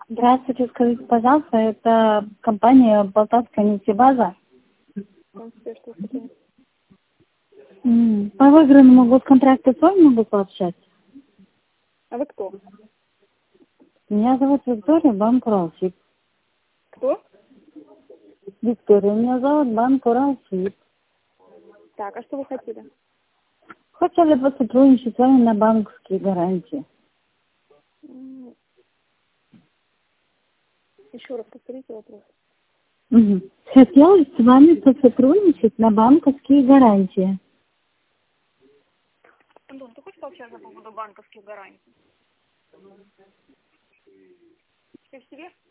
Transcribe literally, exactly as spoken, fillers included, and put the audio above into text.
Здравствуйте, скажите, пожалуйста, это компания Полтавская нефтебаза. М, По выигранному госконтракту с вами могу пообщаться? А вы кто? Меня зовут Виктория, банк Уралсиб. Кто? Виктория, меня зовут банк Уралсиб. Так, а что вы хотели? Хотели бы сотрудничать с вами на банковские гарантии. М, Еще раз повторите вопрос. Мгм. Хотела с вами посотрудничать на банковские гарантии. Антон, ты хочешь пообщаться по поводу банковских гарантий? Ты в себе?